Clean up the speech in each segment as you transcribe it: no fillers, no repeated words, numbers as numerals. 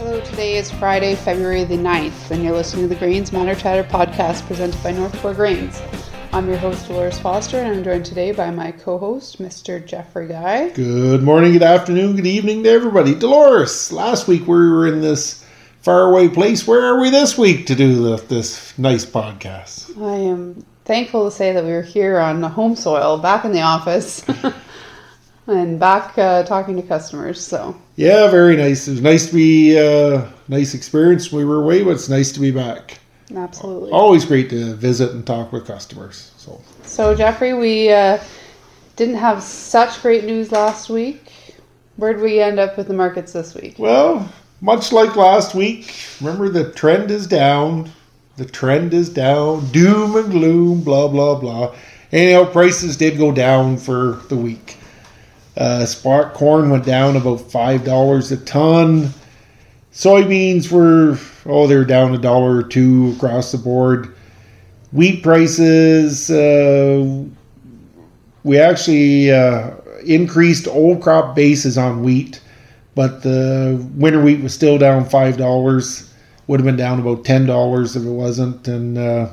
Hello, today is Friday, February the 9th, and you're listening to the Grains Matter Chatter podcast presented by North Core Grains. I'm your host, Dolores Foster, and I'm joined today by my co-host, Mr. Jeffrey Guy. Good morning, good afternoon, good evening to everybody. Dolores, last week we were in this faraway place. Where are we this week to do this nice podcast? I am thankful to say that we were here on the home soil, back in the office, and back talking to customers. So yeah, very nice. It was nice to be nice experience when we were away, but it's nice to be back. Absolutely. Always great to visit and talk with customers. So Jeffrey, we didn't have such great news last week. Where did we end up with the markets this week? Well, much like last week, remember the trend is down. The trend is down. Doom and gloom, blah, blah, blah. Anyhow, prices did go down for the week. Spot corn went down about $5 a ton. Soybeans they're down $1 or $2 across the board. Wheat prices, we actually increased old crop bases on wheat, but the winter wheat was still down $5. Would have been down about $10 if it wasn't, and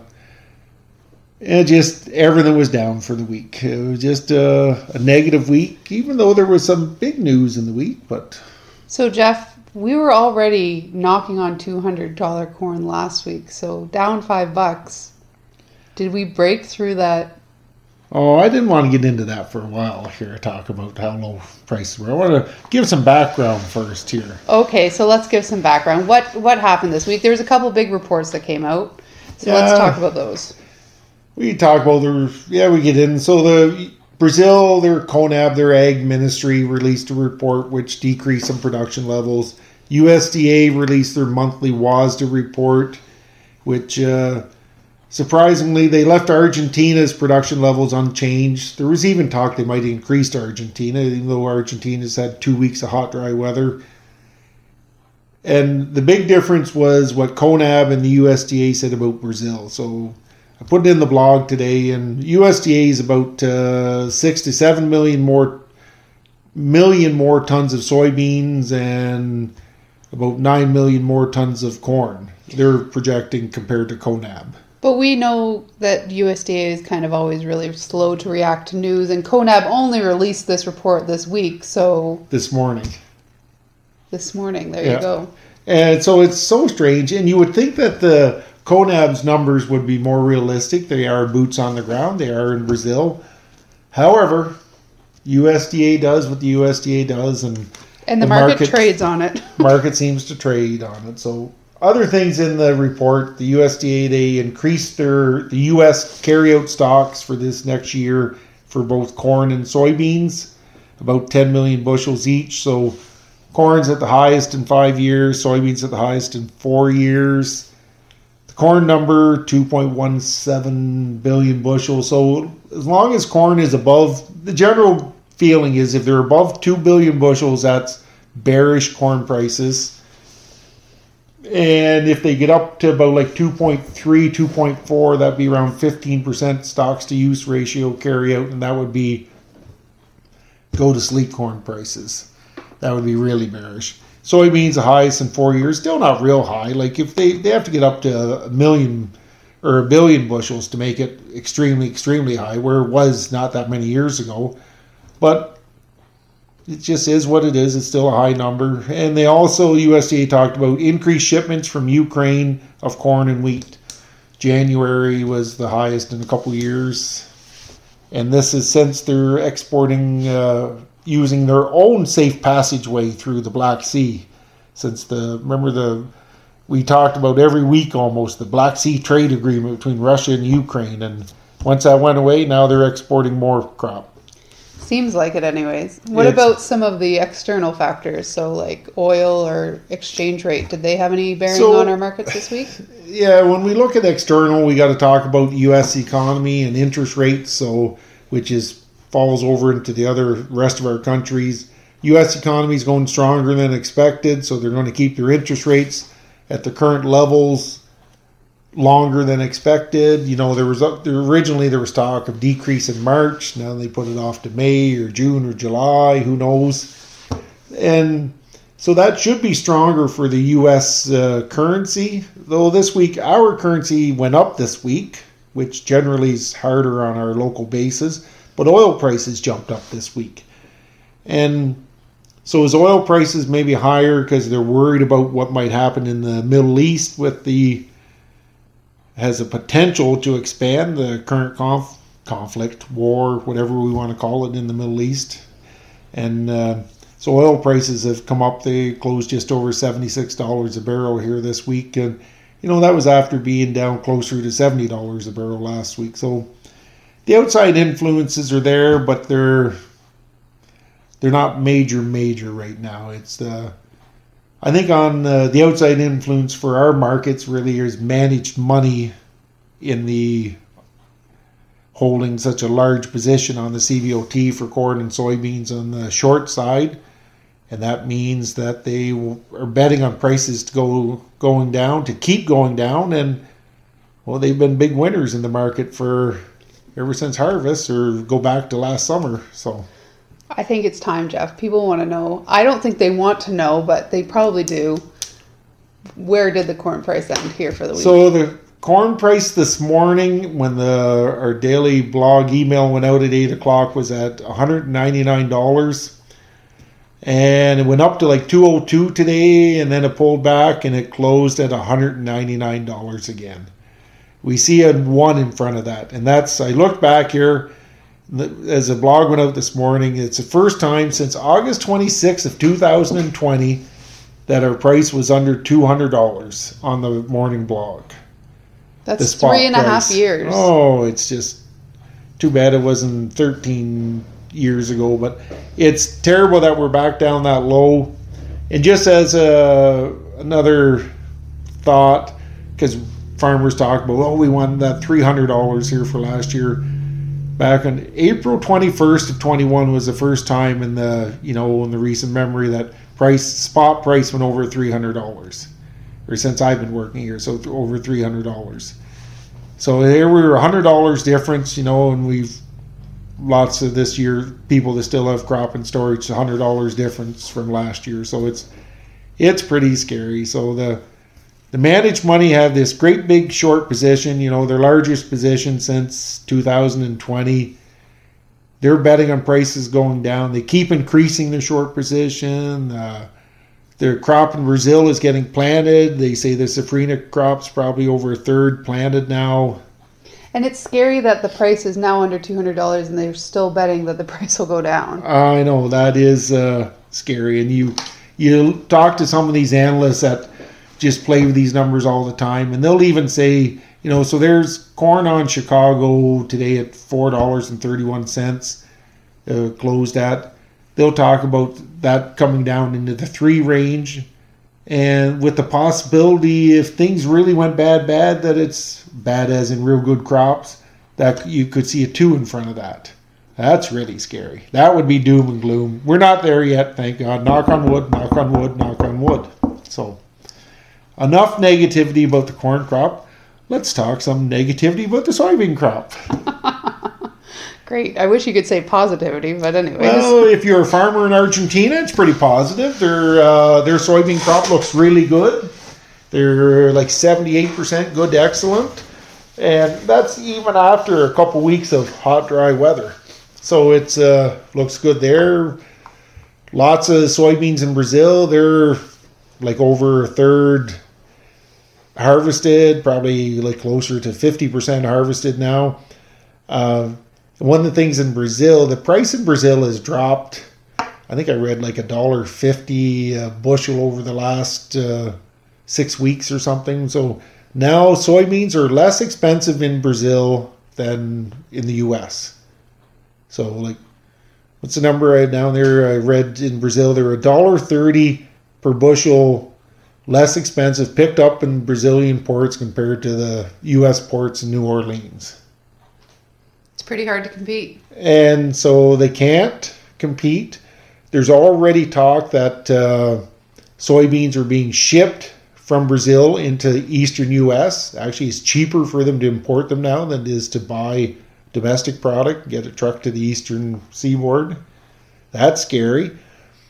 just everything was down for the week. It was just a negative week, even though there was some big news in the week. But so Jeff, we were already knocking on $200 corn last week, so down $5. Did we break through that? Oh, I didn't want to get into that for a while here, talk about how low prices were. I want to give some background first here. Okay, so let's give some background. What happened this week? There was a couple big reports that came out, so let's talk about those. We talk about we get in. So Brazil, their CONAB, their ag ministry, released a report which decreased some production levels. USDA released their monthly WASDA report, which surprisingly, they left Argentina's production levels unchanged. There was even talk they might increase Argentina, even though Argentina's had 2 weeks of hot, dry weather. And the big difference was what CONAB and the USDA said about Brazil. So I put it in the blog today, and USDA is about 6 to 7 million more tons of soybeans and about 9 million more tons of corn. They're projecting compared to CONAB. But we know that USDA is kind of always really slow to react to news, and CONAB only released this report this week, so... This morning, there you go. And so it's so strange, and you would think that the CONAB's numbers would be more realistic. They are boots on the ground. They are in Brazil. However, USDA does what the USDA does, and the market trades on it. Market seems to trade on it. So other things in the report, the USDA, they increased the U.S. carryout stocks for this next year for both corn and soybeans, about 10 million bushels each. So corn's at the highest in 5 years, soybeans at the highest in 4 years. Corn number, 2.17 billion bushels. So as long as corn is above, the general feeling is if they're above 2 billion bushels, that's bearish corn prices. And if they get up to about like 2.3, 2.4, that'd be around 15% stocks to use ratio carry out, and that would be go to sleep corn prices. That would be really bearish. Soybeans, the highest in 4 years, still not real high. Like if they have to get up to a million or a billion bushels to make it extremely, extremely high, where it was not that many years ago. But it just is what it is. It's still a high number. And they also, USDA talked about increased shipments from Ukraine of corn and wheat. January was the highest in a couple years. And this is since they're exporting using their own safe passageway through the Black Sea. Since we talked about every week almost the Black Sea trade agreement between Russia and Ukraine, and once that went away, now they're exporting more crop. Seems like it anyways. What about some of the external factors? So like oil or exchange rate, did they have any bearing on our markets this week? Yeah, when we look at external, we got to talk about the U.S. economy and interest rates, which falls over into the rest of our countries. U.S. economy is going stronger than expected, so they're going to keep their interest rates at the current levels longer than expected. You know, originally there was talk of decrease in March. Now they put it off to May or June or July. Who knows? And So that should be stronger for the U.S. Currency. Though this week, our currency went up this week, which generally is harder on our local bases. But oil prices jumped up this week. And so as oil prices may be higher because they're worried about what might happen in the Middle East has a potential to expand the current conflict, war, whatever we want to call it in the Middle East. And so oil prices have come up. They closed just over $76 a barrel here this week. And, that was after being down closer to $70 a barrel last week. So the outside influences are there, but they're not major right now. It's I think on the outside influence for our markets really is managed money in the holding such a large position on the CBOT for corn and soybeans on the short side. And that means that they are betting on prices to going down, to keep going down. And, well, they've been big winners in the market ever since harvest, or go back to last summer. So I think it's time, Jeff. People want to know. I don't think they want to know, but they probably do. Where did the corn price end here for the week? So the corn price this morning, when our daily blog email went out at 8 o'clock, was at $199. And it went up to like $202 today, and then it pulled back, and it closed at $199 again. We see a 1 in front of that. And I looked back here, as the blog went out this morning, it's the first time since August 26th of 2020 that our price was under $200 on the morning blog. That's 3.5 years. Oh, it's just too bad it wasn't 13 years ago, but it's terrible that we're back down that low. And just as another thought, because farmers talk about, we won that $300 here for last year. Back on April 21st of 21 was the first time in the recent memory that spot price went over $300, or since I've been working here, so over $300. So there we were $100 difference, and we've lots of this year people that still have crop and storage, $100 difference from last year. So it's pretty scary. So the managed money have this great big short position, their largest position since 2020. They're betting on prices going down. They keep increasing their short position. Their crop in Brazil is getting planted. They say the safrinha crop's probably over a third planted now. And it's scary that the price is now under $200 and they're still betting that the price will go down. I know, that is scary. And you talk to some of these analysts that just play with these numbers all the time, and they'll even say, so there's corn on Chicago today at $4.31 closed at. They'll talk about that coming down into the 3 range, and with the possibility, if things really went bad, that it's bad as in real good crops, that you could see a 2 in front of that. That's really scary. That would be doom and gloom. We're not there yet, thank God. Knock on wood, knock on wood, knock on wood. So enough negativity about the corn crop. Let's talk some negativity about the soybean crop. Great. I wish you could say positivity, but anyways. Well, if you're a farmer in Argentina, it's pretty positive. Their soybean crop looks really good. They're like 78% good to excellent. And that's even after a couple weeks of hot, dry weather. So it looks good there. Lots of soybeans in Brazil. They're like over a third harvested, probably like closer to 50% harvested now. One of the things in Brazil, the price in Brazil has dropped. I think I read like $1.50 a bushel over the last 6 weeks or something. So now soybeans are less expensive in Brazil than in the U.S. So like, what's the number right down there? I read in Brazil they're $1.30 per bushel less expensive picked up in Brazilian ports compared to the U.S. ports in New Orleans. It's pretty hard to compete. And so they can't compete. There's already talk that soybeans are being shipped from Brazil into the eastern U.S. Actually, it's cheaper for them to import them now than it is to buy domestic product, get a truck to the eastern seaboard. That's scary.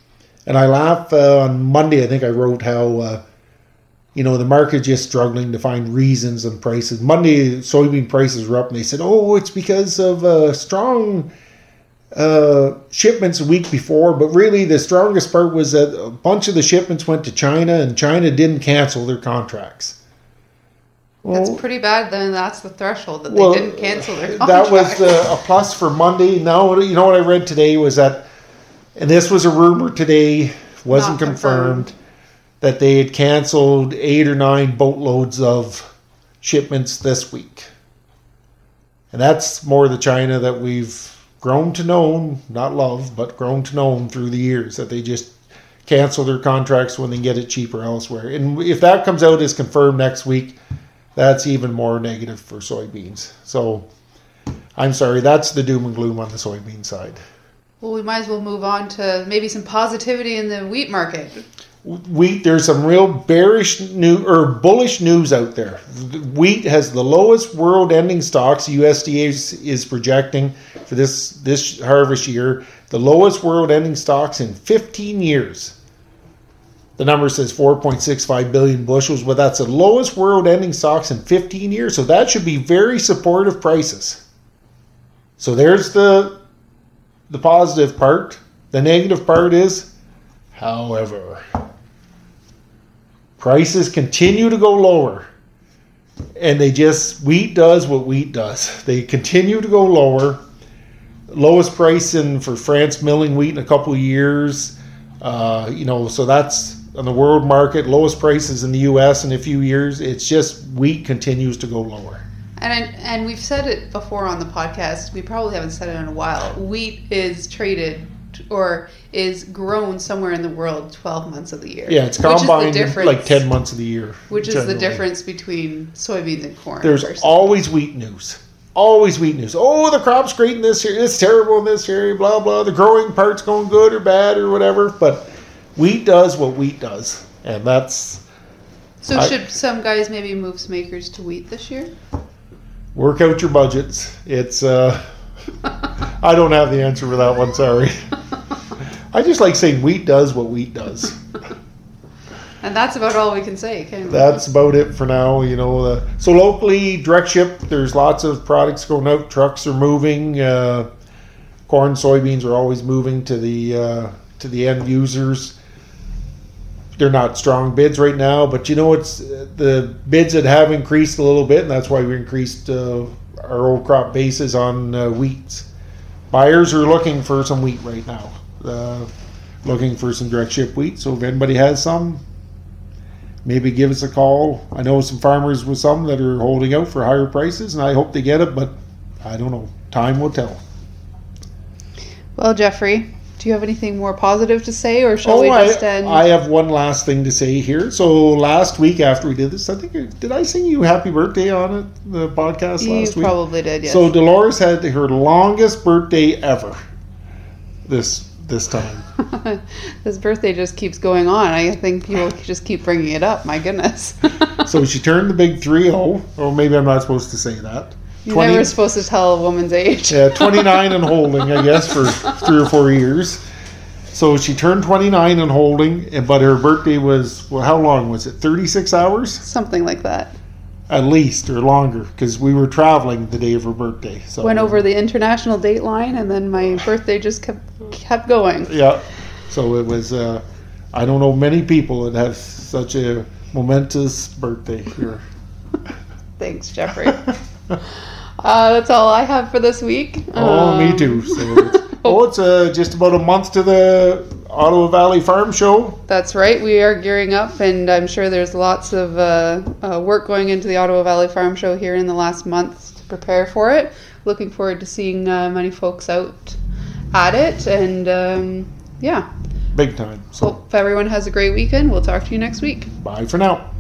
And I laugh on Monday, I think I wrote how, the market just struggling to find reasons on prices. Monday, soybean prices were up, and they said, it's because of strong shipments a week before. But really, the strongest part was that a bunch of the shipments went to China, and China didn't cancel their contracts. Well, that's pretty bad. Then that's the threshold that they didn't cancel their contract. That was a plus for Monday. Now, you know what I read today was that, and this was a rumor today, wasn't confirmed, that they had canceled 8 or 9 boatloads of shipments this week. And that's more the China that we've grown to know, not love, but grown to know through the years, that they just cancel their contracts when they get it cheaper elsewhere. And if that comes out as confirmed next week, that's even more negative for soybeans. So, I'm sorry, that's the doom and gloom on the soybean side. Well, we might as well move on to maybe some positivity in the wheat market. Wheat, there's some real bullish news out there. Wheat has the lowest world ending stocks. USDA is projecting for this harvest year, the lowest world ending stocks in 15 years. The number says 4.65 billion bushels, but that's the lowest world ending stocks in 15 years. So that should be very supportive prices. So there's the positive part. The negative part is, however, prices continue to go lower. And wheat does what wheat does. They continue to go lower. Lowest price for France milling wheat in a couple of years. So that's on the world market, lowest prices in the U.S. in a few years. It's just wheat continues to go lower. And we've said it before on the podcast. We probably haven't said it in a while. Wheat is traded or is grown somewhere in the world 12 months of the year. Yeah, it's combined like 10 months of the year. Which is the difference between soybeans and corn. There's always wheat news. Always wheat news. Oh, the crop's great in this area. It's terrible in this area. Blah, blah. The growing part's going good or bad or whatever. But wheat does what wheat does. And that's... So should some guys maybe move some acres to wheat this year? Work out your budgets. It's... I don't have the answer for that one, sorry. I just like saying wheat does what wheat does. And that's about all we can say, can't we? That's about it for now. So locally, direct ship, there's lots of products going out. Trucks are moving. Corn, soybeans are always moving to the end users. They're not strong bids right now, but it's the bids that have increased a little bit, and that's why we increased our old crop bases on wheat. Buyers are looking for some wheat right now, looking for some direct ship wheat. So if anybody has some, maybe give us a call. I know some farmers with some that are holding out for higher prices, and I hope they get it, but I don't know. Time will tell. Well, Jeffrey, do you have anything more positive to say, or shall we just end? I have one last thing to say here. So last week after we did this, I think, did I sing you happy birthday on the podcast last week? You probably did, yes. So Dolores had her longest birthday ever this time. This birthday just keeps going on. I think people just keep bringing it up. My goodness. So she turned the big 3-0. Or maybe I'm not supposed to say that. You're never supposed to tell a woman's age. Yeah, 29 and holding, I guess, for 3 or 4 years. So she turned 29 and holding, but her birthday was, how long was it? 36 hours? Something like that. At least, or longer, because we were traveling the day of her birthday. So went over the international date line, and then my birthday just kept going. Yeah. So it was, I don't know many people that have such a momentous birthday here. Thanks, Jeffrey. That's all I have for this week. Me too. So it's just about a month to the Ottawa Valley Farm Show. That's right. We are gearing up, and I'm sure there's lots of work going into the Ottawa Valley Farm Show here in the last month to prepare for it. Looking forward to seeing many folks out at it, and yeah. Big time. So hope everyone has a great weekend. We'll talk to you next week. Bye for now.